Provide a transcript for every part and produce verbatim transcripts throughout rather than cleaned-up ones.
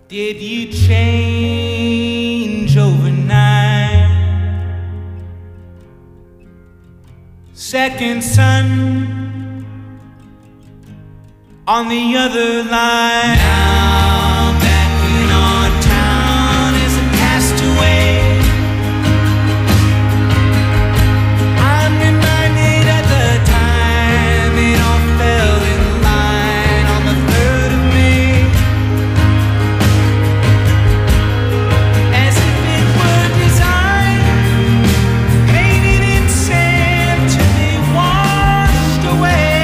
Did you change overnight? Second son on the other line. Now back in our town as a castaway, I'm reminded of the time it all fell in line on the third of May, as if it were designed, painted in sand to be washed away.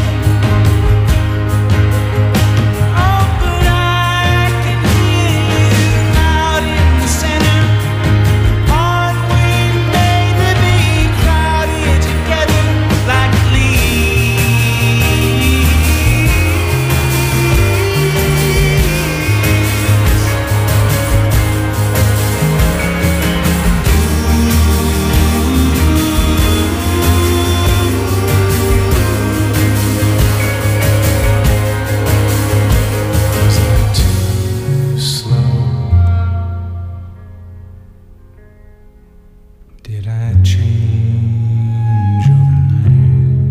Oh, but I can hear you out in the center. On we made to be crowded together like Was I too slow? Did I change overnight?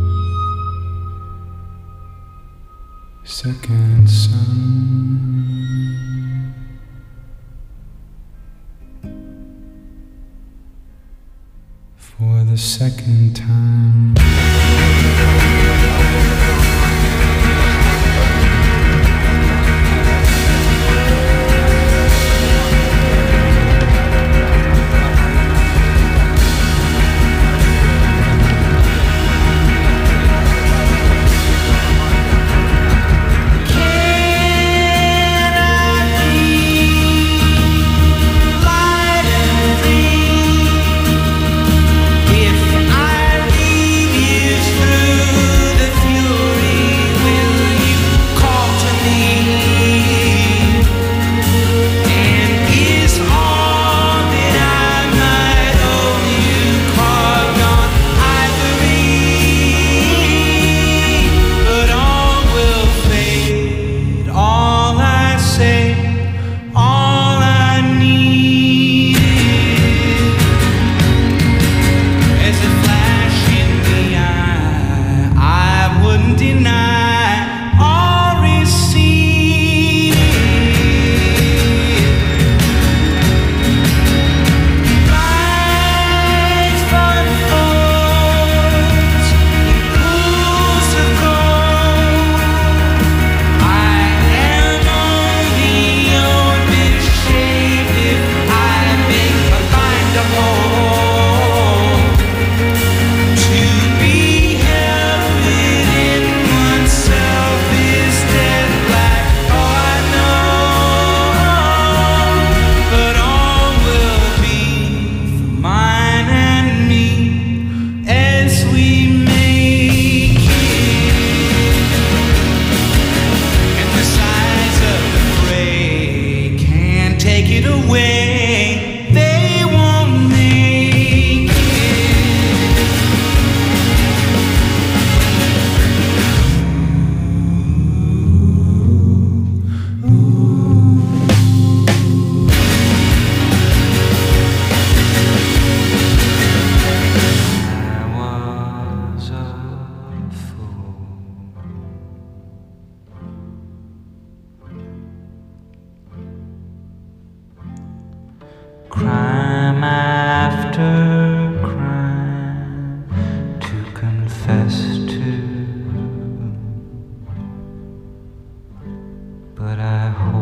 Second son for the second time. can I be light and free if I lead you through the fury? Will you call to me? And is all that I might owe you carved on ivory? But all will fade. All I say, all I need is a flash in the eye. I wouldn't deny or recede. Life unfolds in pools of gold. I am only old misshaved if I make my mind a whole. To be held within oneself is dead black. Oh, I know, but all will be for mine and me as we make it. And the size of the fray can't take it away. They won't make it. I was a fool. Crime after crime to confess to, but I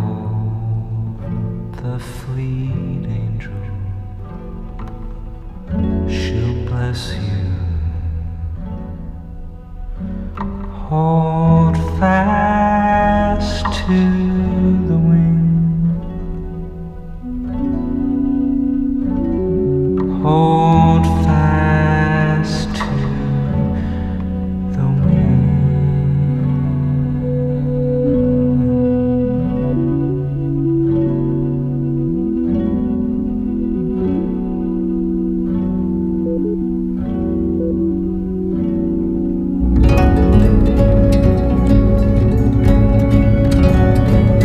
hold the fleet angel. She'll bless you. Hold fast to the wind. Hold fast to the wind.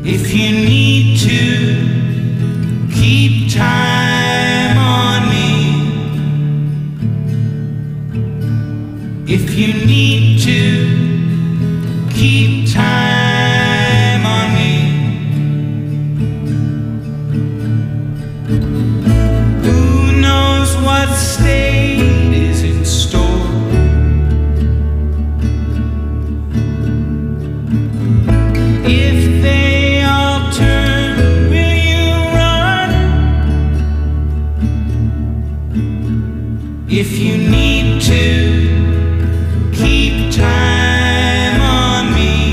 If you need to keep time on me, if you need to keep time on me, who knows what state is in store? If they all turn, will you run? If you need to keep time on me,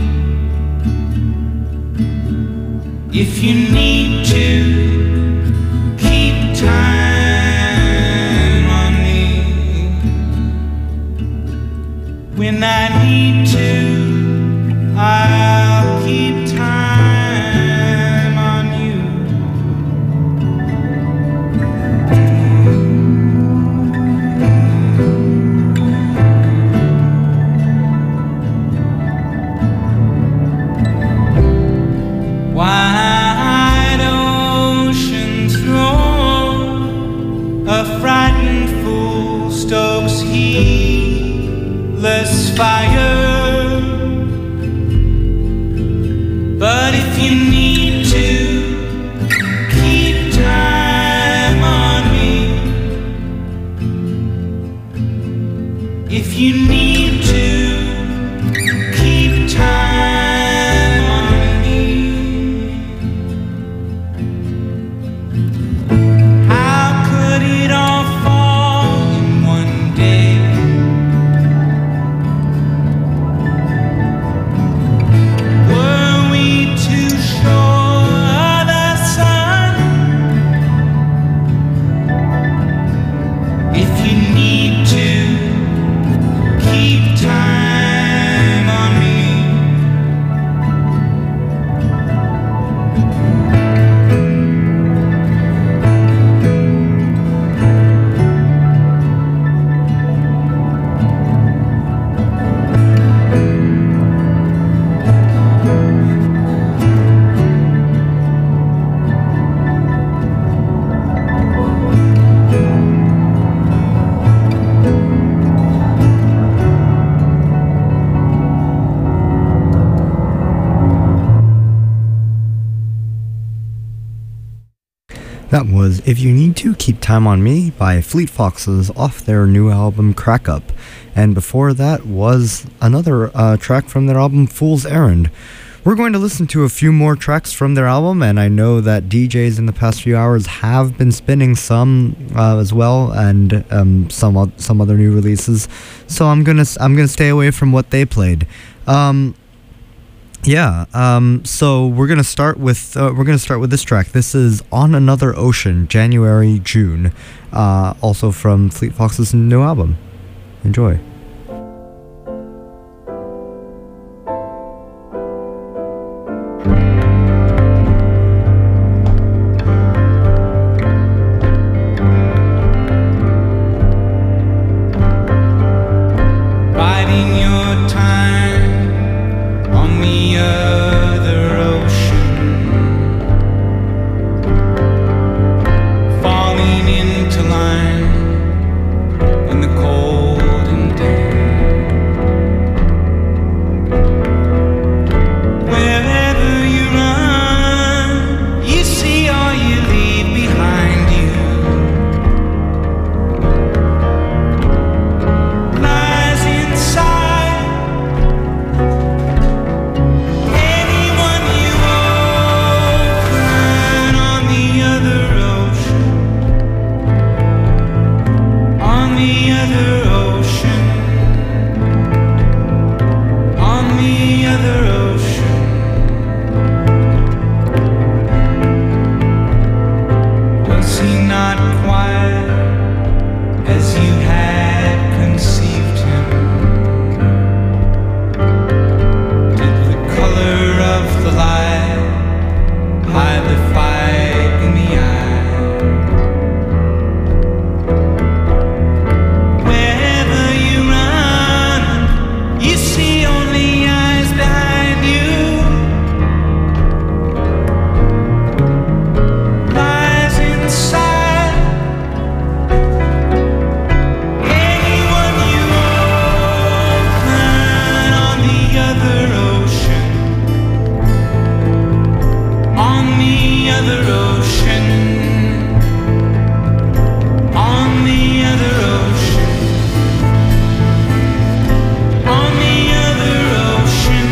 if you need to keep time on me, when I need to, I'll keep time on you. Wide oceans roar, a frightened fool stokes heedless fire. But if you need to keep time on me, if you need to keep time on me, how could it all fall in one day? Were we too sure of the sun? If you need to keep time on me, That was If You Need To Keep Time On Me by Fleet Foxes off their new album Crack Up. And before that was another uh, track from their album Fool's Errand. We're going to listen to a few more tracks from their album, and I know that D Js in the past few hours have been spinning some uh, as well, and um, some o- some other new releases. So I'm gonna I'm gonna stay away from what they played. Um, Yeah, um, so we're gonna start with uh, we're gonna start with this track. This is On Another Ocean, January June, uh, also from Fleet Foxes' new album. Enjoy. biding your time on the other ocean, falling into line in the cold and day. Wherever you run, you see all you leave behind you. Lies inside. And other ocean, on the other ocean, on the other ocean.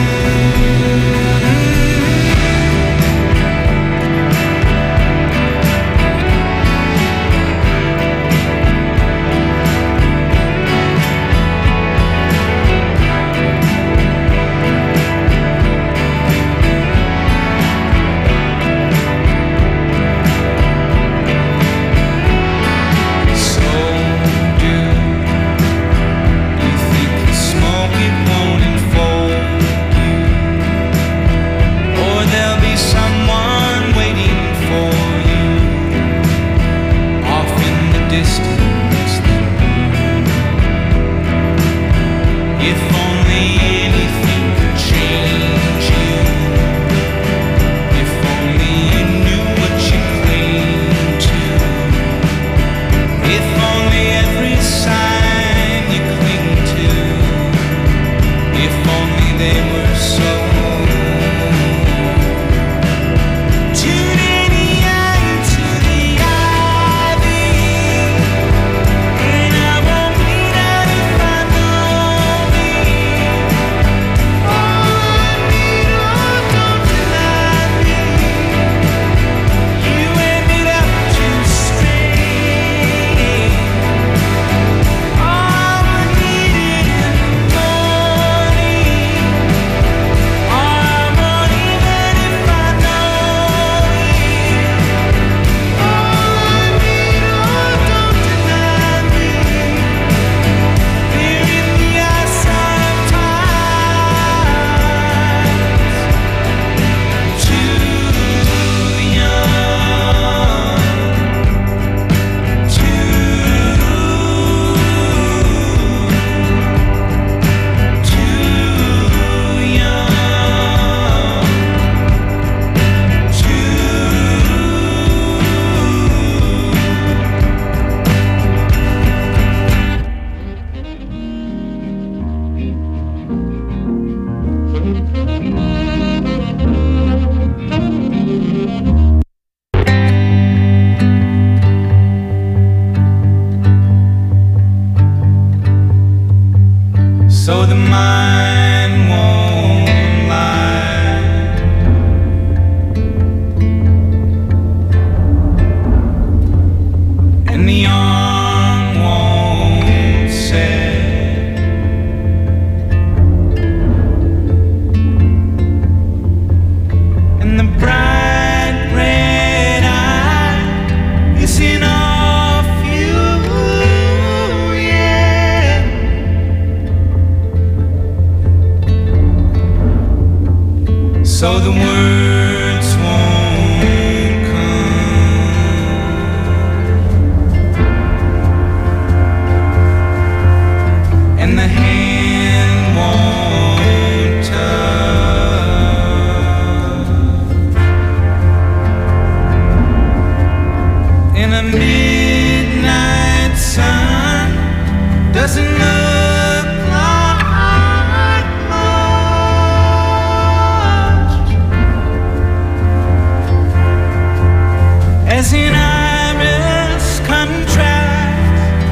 So the mind won't lie, and the arm won't set, and the bright red eye is in off you, yeah. So the words won't come, and the hand won't touch, and a midnight sun doesn't look like as in iris contrast,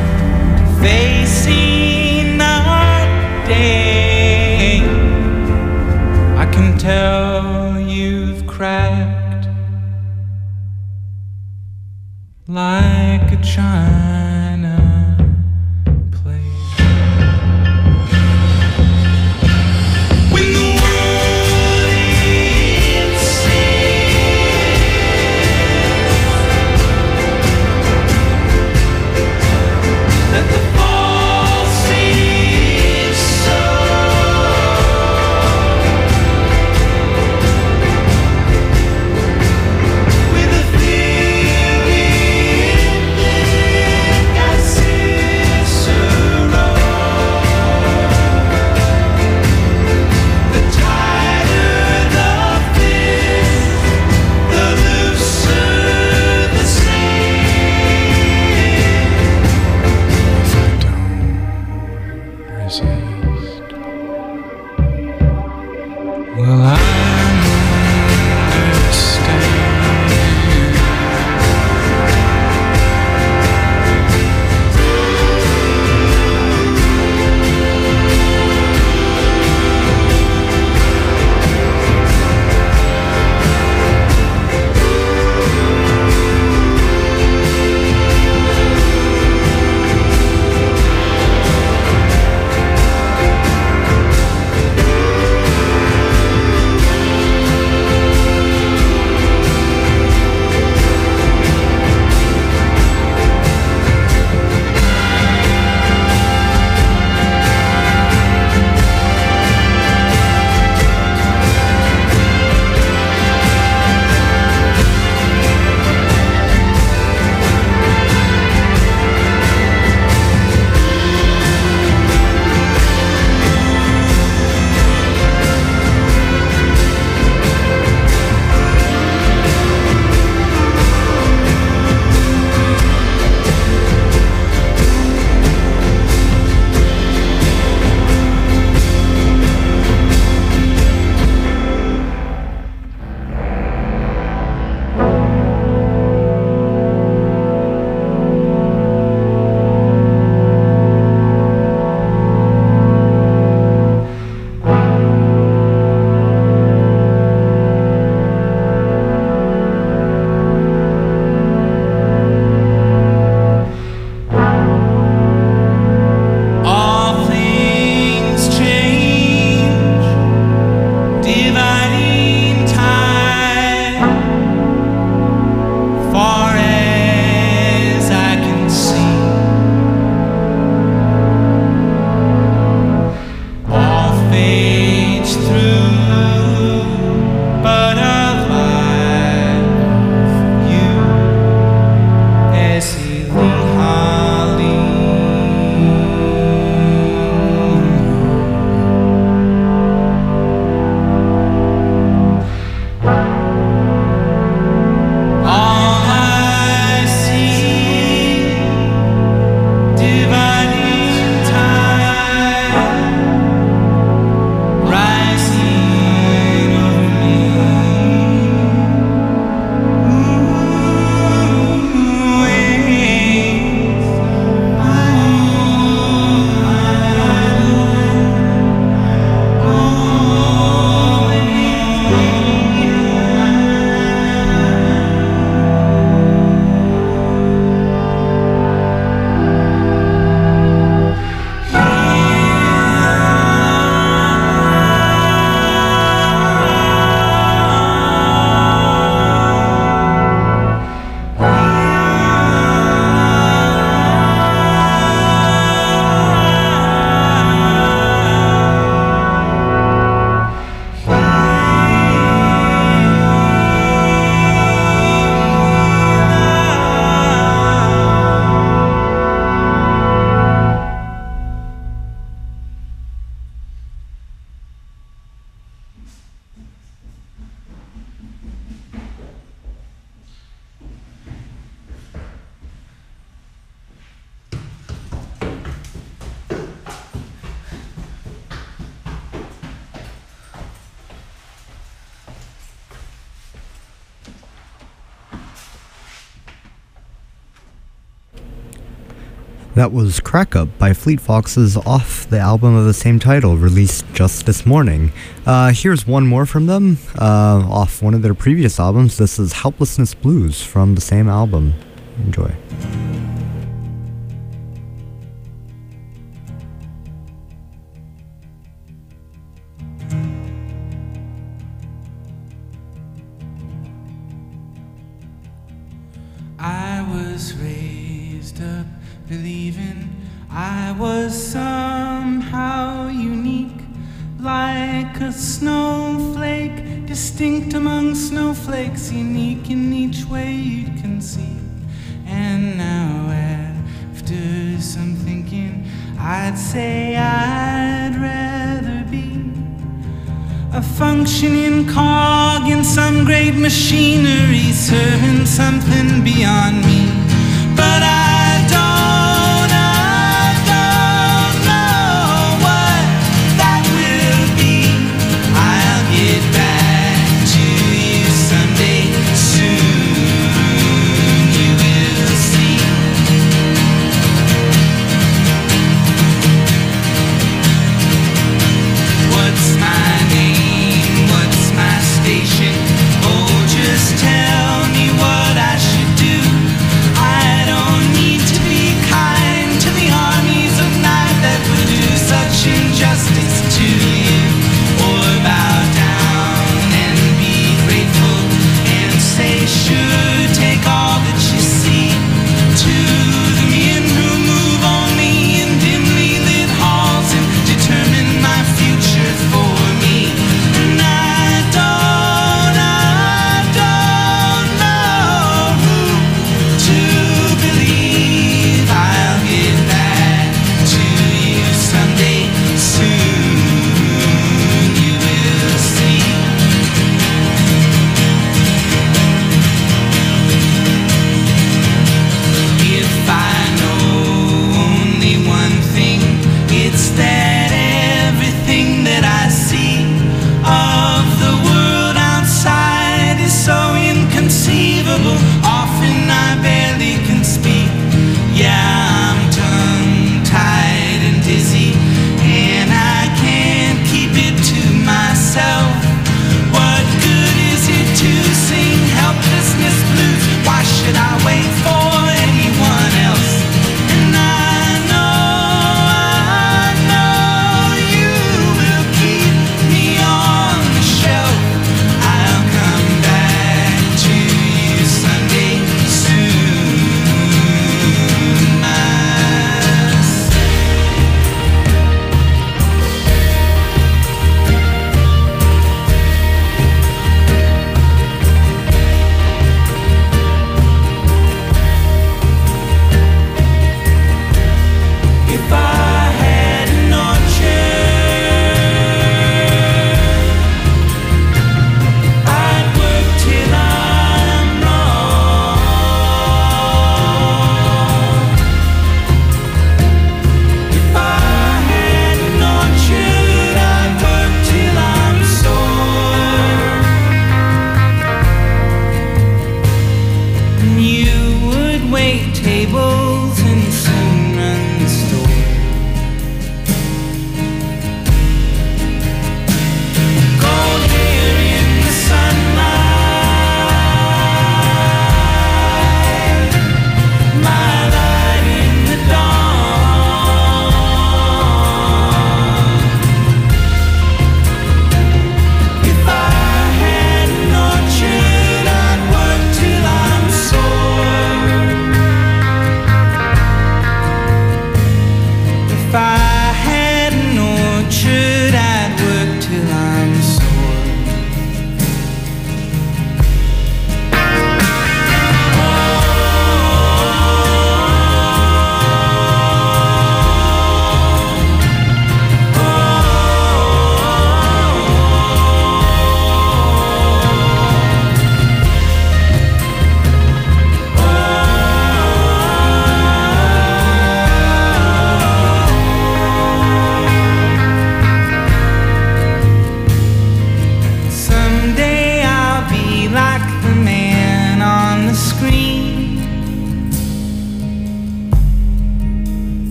facing our day. I can tell you've cracked like a china plate. When the world is let the fall seem so, with a feeling that Cicero, the tighter the fist, the looser the sand. If I don't resist, will I understand? That was Crack Up by Fleet Foxes off the album of the same title, released just this morning. Uh, here's one more from them, uh, off one of their previous albums. This is Helplessness Blues from the same album. Enjoy. I was raised up believing I was somehow unique, like a snowflake, distinct among snowflakes, unique in each way you'd conceive. And now after some thinking, I'd say I'd rather be a functioning cog in some great machinery, serving something beyond me. But I don't, I don't know what that will be. I'll get back to you someday soon, you will see. What's my name? What's my station? Oh, just tell me what I should do. I don't need to be kind to the armies of night that would do such injustice to you, or bow down and be grateful and say, sure, take all that you see. To the men who move only in dimly lit halls and determine my future for me. And I don't, I don't know who to believe. I'll get back to you someday soon, you will see. If I know only one thing, it's that everything that I see of the world outside is so inconceivable. Often I barely can speak. Yeah, I'm tongue-tied and dizzy, and I can't keep it to myself. What good is it to sing helplessness blues? Why should I wait for anyone else? And I know, I know you will keep me on the shelf. I'll come back to you someday soon, myself.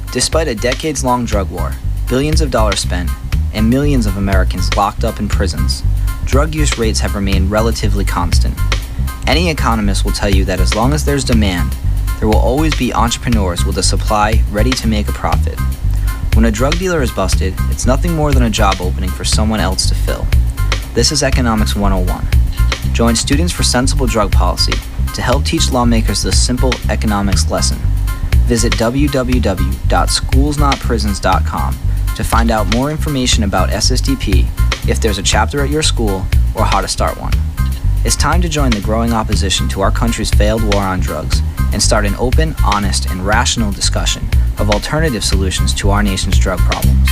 Despite a decades-long drug war, billions of dollars spent, and millions of Americans locked up in prisons, drug use rates have remained relatively constant. Any economist will tell you that as long as there's demand, there will always be entrepreneurs with a supply ready to make a profit. When a drug dealer is busted, it's nothing more than a job opening for someone else to fill. This is Economics one oh one. Join Students for Sensible Drug Policy to help teach lawmakers this simple economics lesson. Visit w w w dot schools not prisons dot com to find out more information about S S D P, if there's a chapter at your school, or how to start one. It's time to join the growing opposition to our country's failed war on drugs and start an open, honest, and rational discussion of alternative solutions to our nation's drug problems.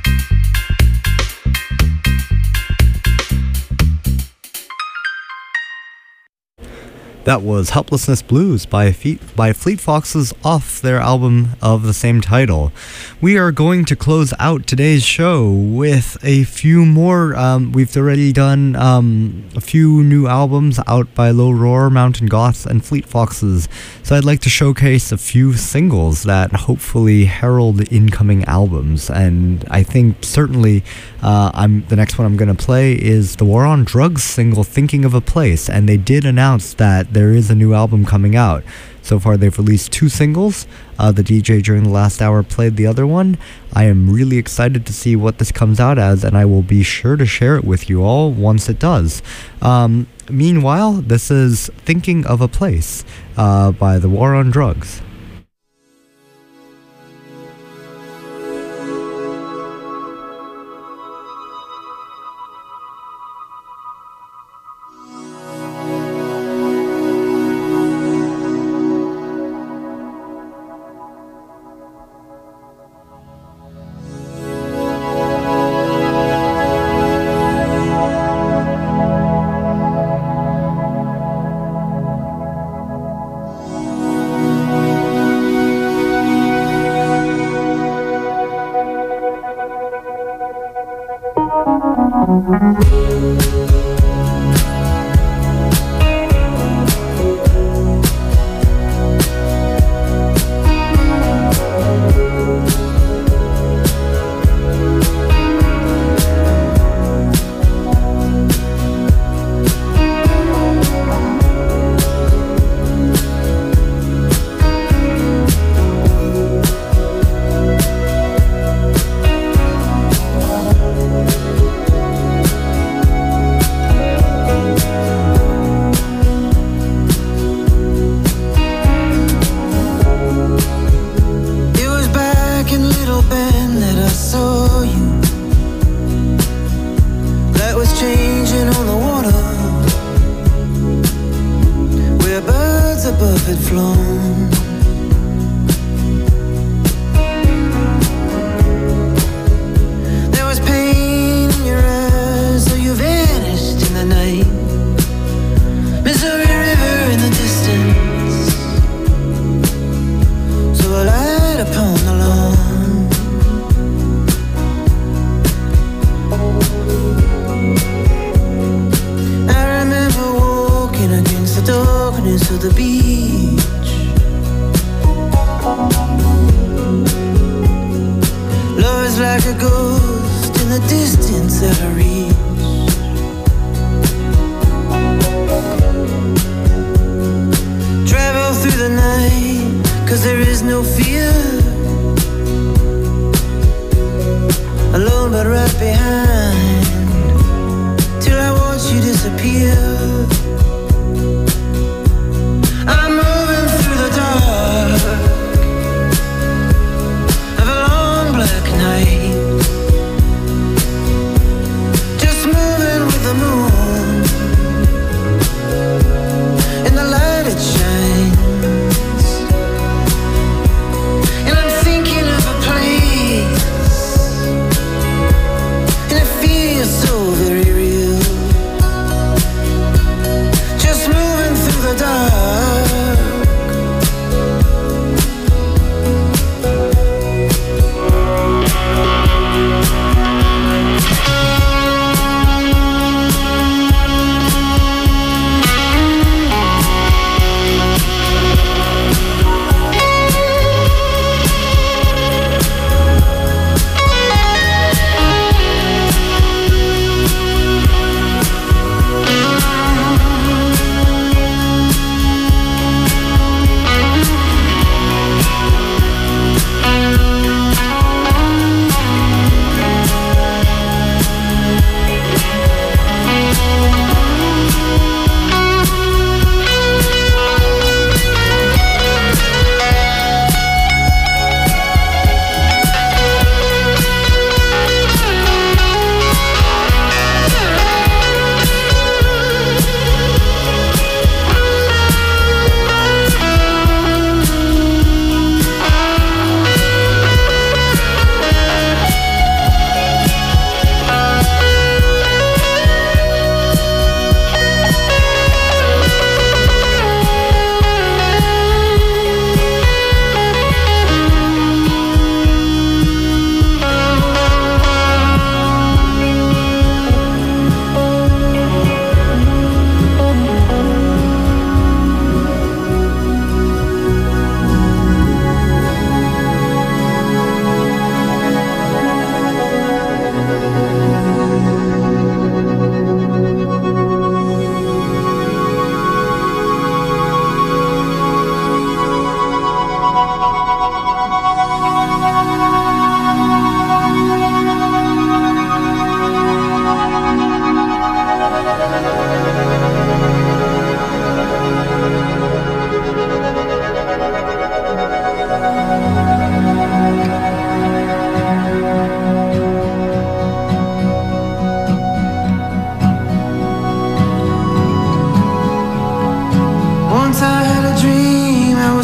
That was Helplessness Blues by, Fe- by Fleet Foxes off their album of the same title. We are going to close out today's show with a few more. Um, we've already done um, a few new albums out by Low Roar, Mountain Goths, and Fleet Foxes. So I'd like to showcase a few singles that hopefully herald incoming albums. And I think certainly uh, I'm the next one I'm going to play is the War on Drugs single, Thinking of a Place. And they did announce that there is a new album coming out. So far they've released two singles. Uh, the D J during the last hour played the other one. I am really excited to see what this comes out as, and I will be sure to share it with you all once it does. Um, meanwhile, this is Thinking of a Place uh, by the War on Drugs.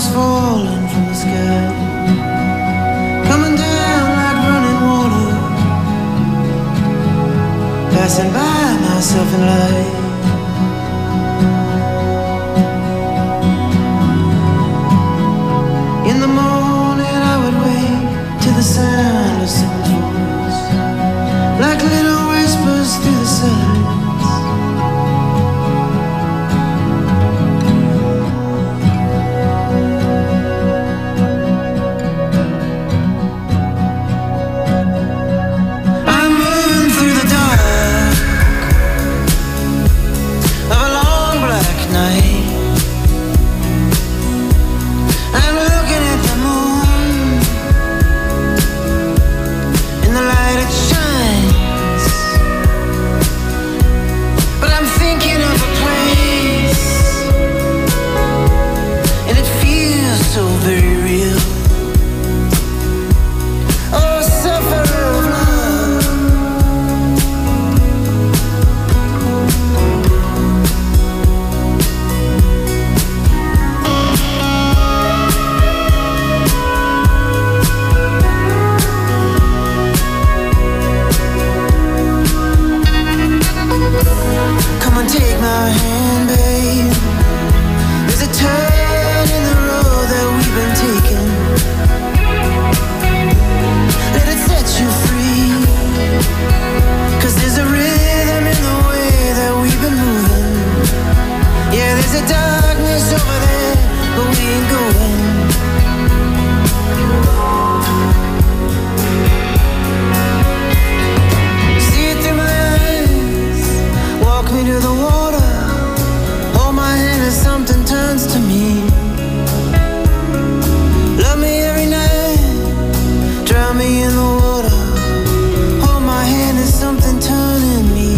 stars falling from the sky, coming down like running water, passing by myself in light. In the morning I would wake to the sound of someone's voice, like little whispers through the silence. I'm moving through the dark of a long black night. I'm looking at the moon in the light it shines, but I'm thinking of a place, and it feels so very real. Oh, sufferer of love, come and take my hand, babe. There's a turn in the road that we've been taking. Let it set you free, 'cause there's a rhythm in the way that we've been moving. Yeah, there's a darkness over there, but we ain't going. See it through my eyes, walk me to the water, hold my hand as something turns to me. Love me every night, drown me in the water, hold my hand as something turning me.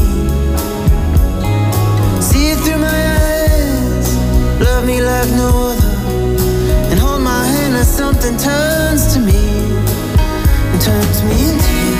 See it through my eyes, love me like no other, and hold my hand as something turns to me and turns me into you.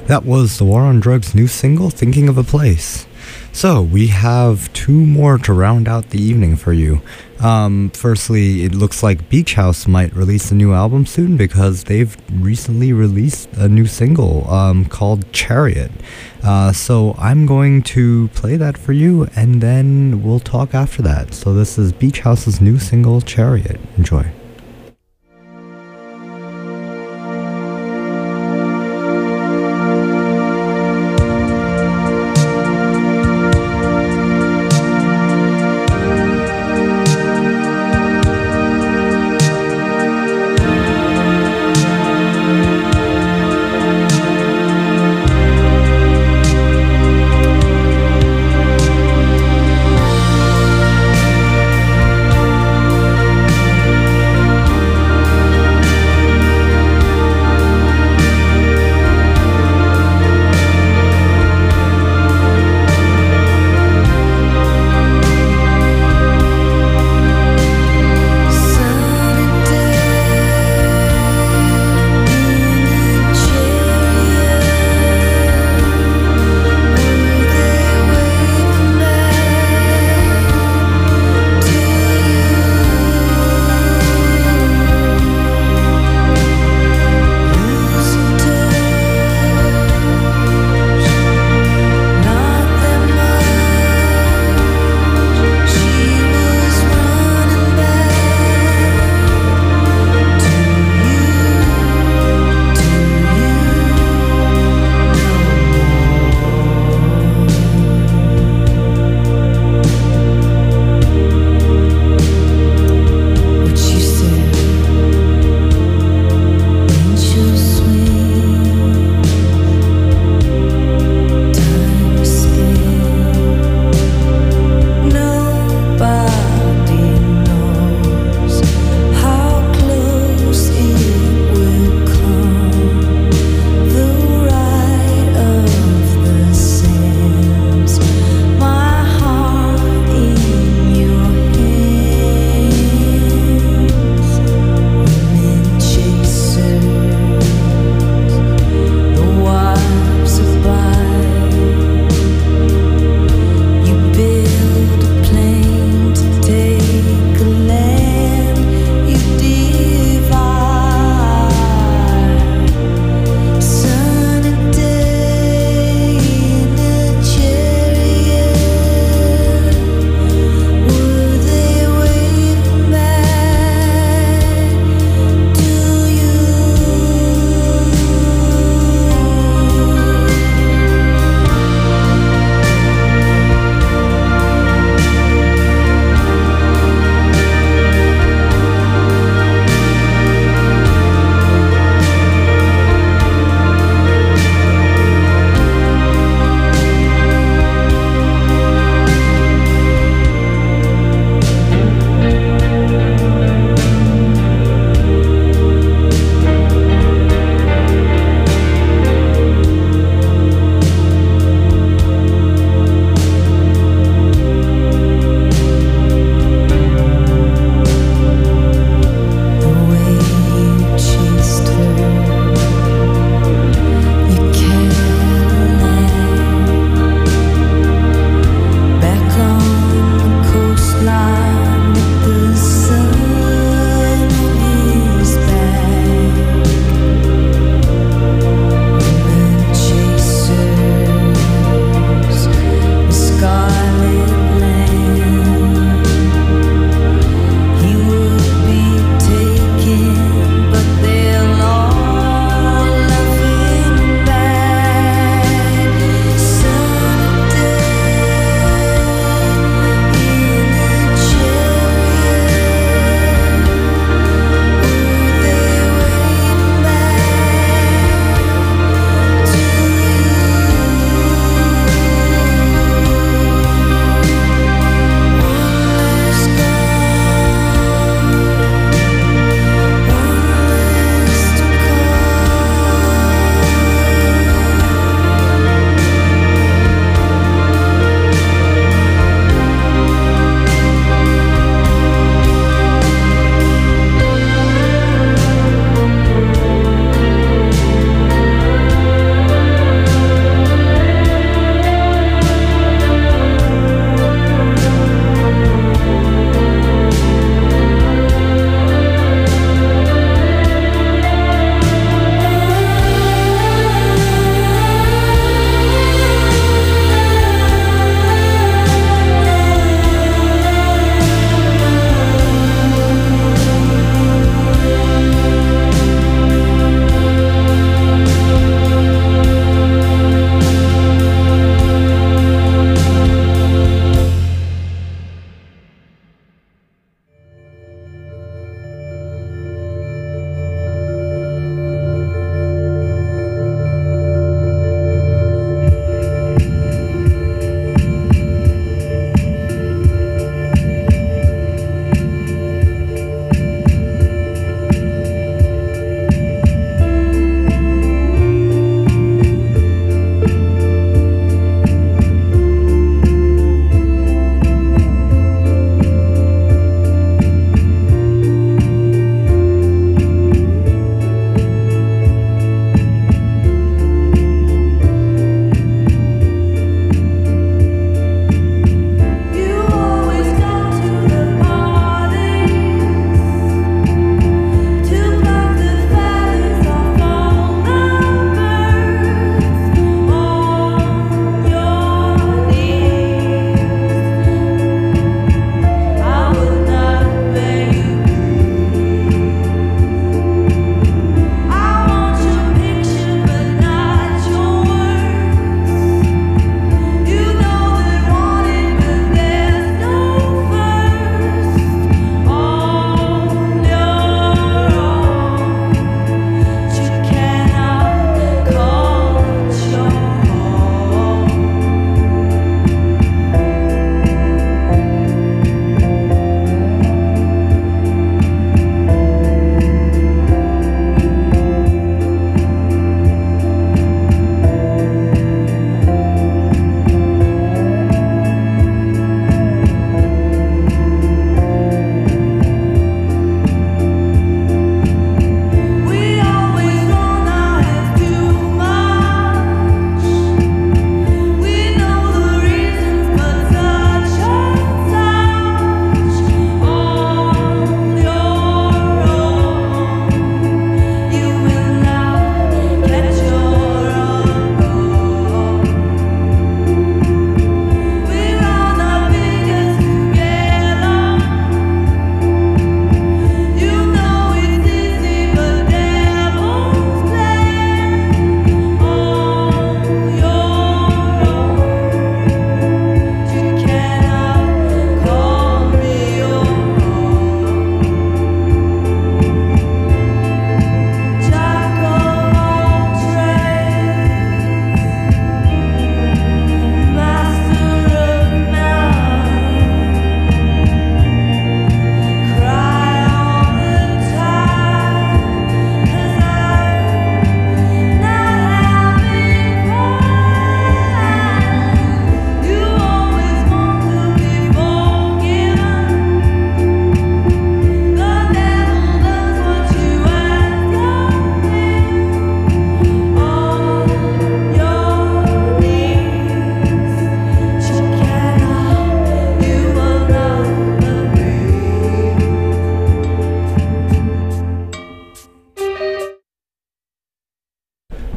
That was the War on Drugs' new single, Thinking of a Place. So, we have two more to round out the evening for you. Um, firstly, it looks like Beach House might release a new album soon because they've recently released a new single um, called Chariot. Uh, so, I'm going to play that for you and then we'll talk after that. So, this is Beach House's new single, Chariot. Enjoy. Thinking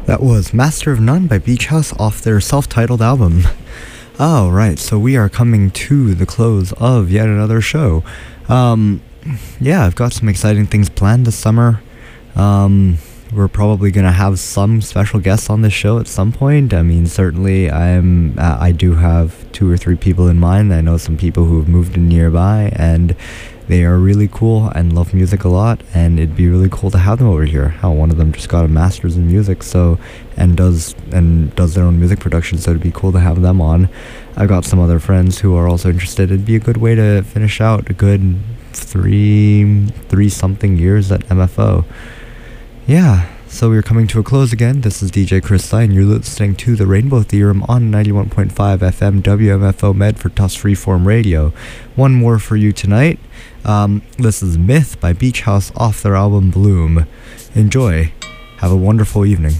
That was Master of None by Beach House off their self-titled album. Oh, right, so we are coming to the close of yet another show. Um, yeah, I've got some exciting things planned this summer. Um, we're probably going to have some special guests on this show at some point. I mean, certainly I'm, uh, I do have two or three people in mind. I know some people who have moved in nearby, and they are really cool and love music a lot, and it'd be really cool to have them over here. How one of them just got a master's in music, so and does and does their own music production, so it'd be cool to have them on. I've got some other friends who are also interested. It'd be a good way to finish out a good three three something years at M F O. Yeah, so we're coming to a close again. This is D J Chris Stein. You're listening to The Rainbow Theorem on ninety-one point five F M W M F O Med for Tufts Freeform Radio. One more for you tonight. Um, this is Myth by Beach House off their album Bloom. Enjoy. Have a wonderful evening.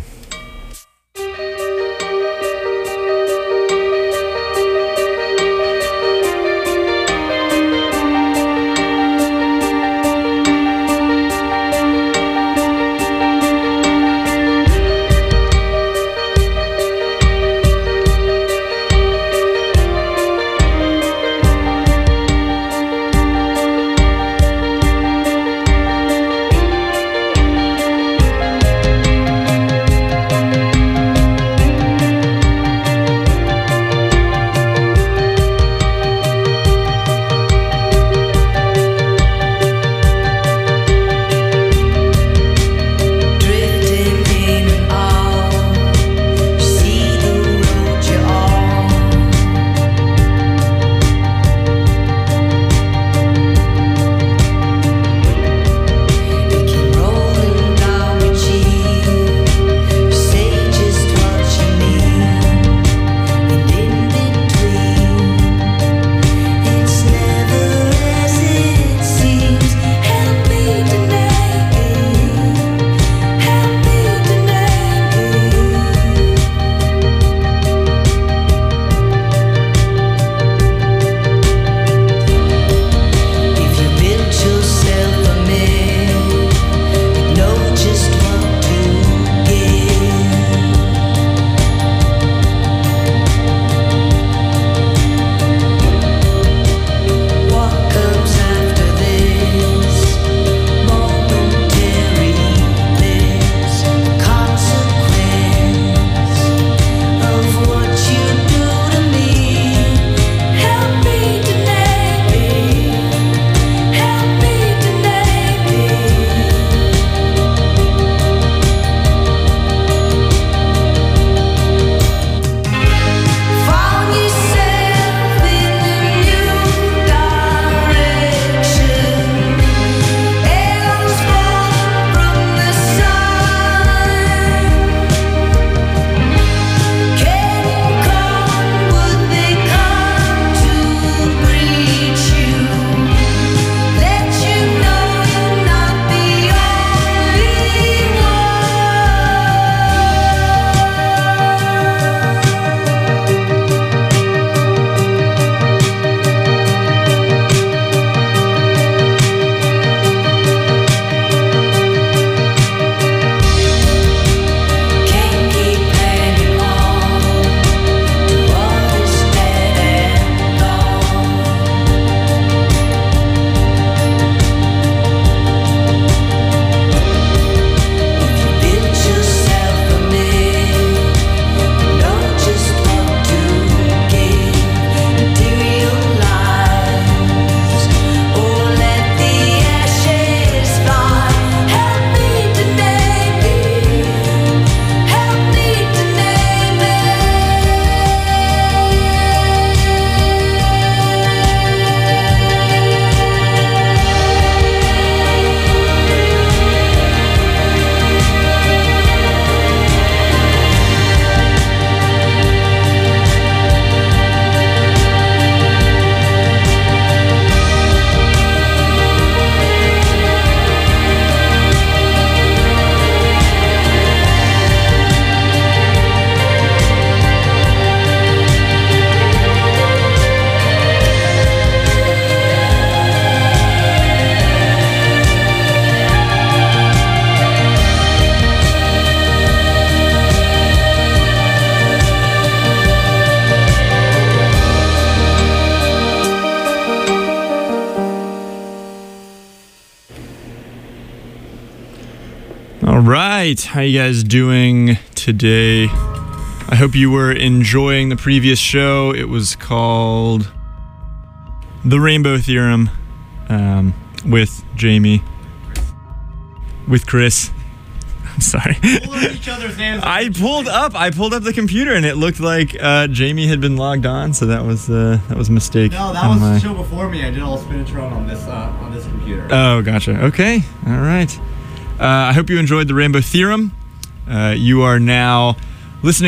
right, how you guys doing today? I hope you were enjoying the previous show. It was called The Rainbow Theorem um, with Jamie, with Chris. I'm sorry. Each other's names. I pulled up. I pulled up the computer and it looked like uh, Jamie had been logged on, so that was uh, that was a mistake. No, that on was my- the show before me. I did all Spinatron on this uh, on this computer. Oh, gotcha. Okay. All right. Uh, I hope you enjoyed the Rainbow Theorem. Uh, you are now listening